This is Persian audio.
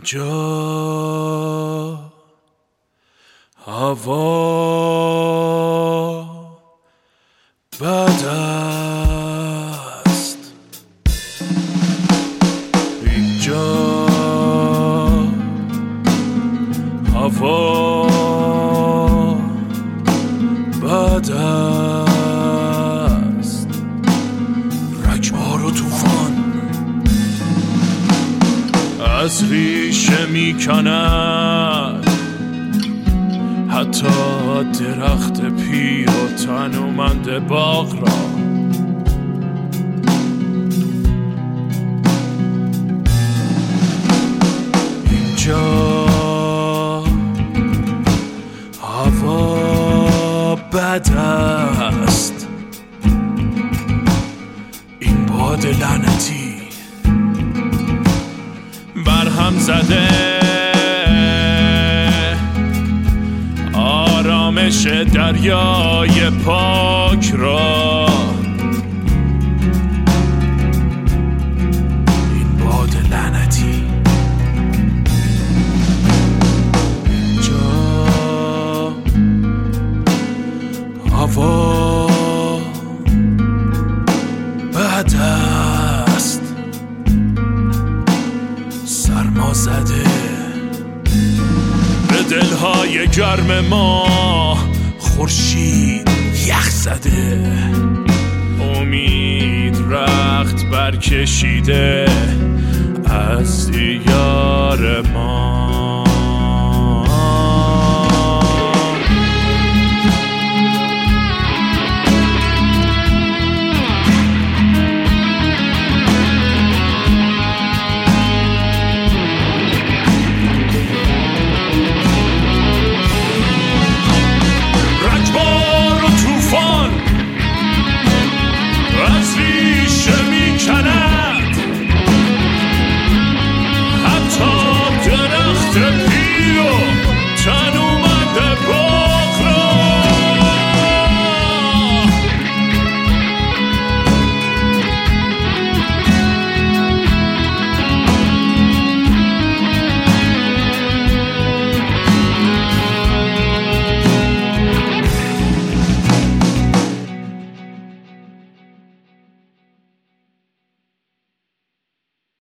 اینجا هوا بد است، اینجا هوا بد است، رگبار و طوفان از ریشه میکند، حتی درخت پیر و تنومند باغ را. اینجا هوا بد است، این باد لعنتی برهم زده آرامش دریای پاک را. این باد لعنتی اینجا هوا بد است، سرما زده به دلهای گرم ما، خورشید یخ زده، امید رخت برکشیده از دیار ما.